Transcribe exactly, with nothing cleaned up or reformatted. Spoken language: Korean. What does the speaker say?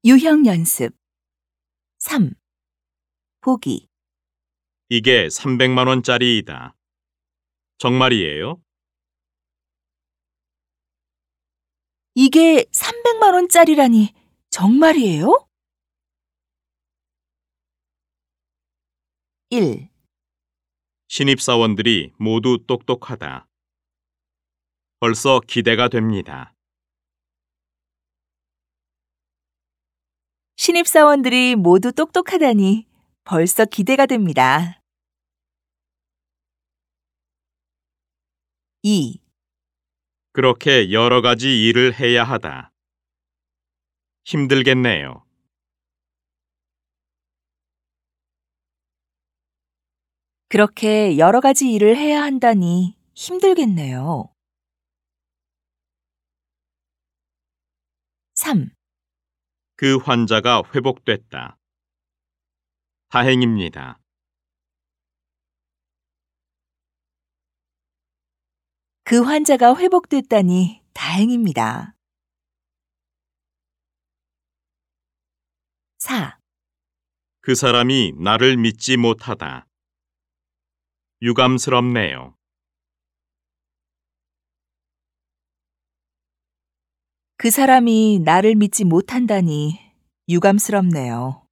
유형 연습. 삼. 보기. 이게 삼백만 원짜리이다. 정말이에요? 이게 삼백만 원짜리라니 정말이에요? 일. 신입사원들이 모두 똑똑하다. 벌써 기대가 됩니다. 신입사원들이 모두 똑똑하다니 벌써 기대가 됩니다. 이. 그렇게 여러 가지 일을 해야 하다. 힘들겠네요. 그렇게 여러 가지 일을 해야 한다니 힘들겠네요. 삼. 그 환자가 회복됐다. 다행입니다. 그 환자가 회복됐다니 다행입니다. 사. 그 사람이 나를 믿지 못하다. 유감스럽네요. 그 사람이 나를 믿지 못한다니 유감스럽네요.